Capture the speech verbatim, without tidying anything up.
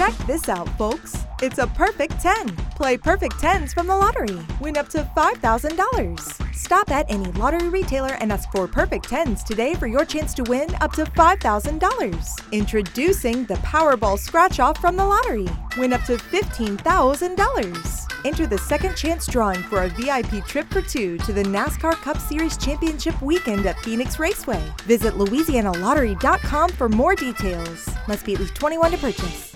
Check this out, folks. It's a perfect ten. Play perfect tens from the lottery. Win up to five thousand dollars. Stop at any lottery retailer and ask for perfect tens today for your chance to win up to five thousand dollars. Introducing the Powerball Scratch-Off from the lottery. Win up to fifteen thousand dollars. Enter the second chance drawing for a V I P trip for two to the NASCAR Cup Series Championship weekend at Phoenix Raceway. Visit Louisiana Lottery dot com for more details. Must be at least twenty-one to purchase.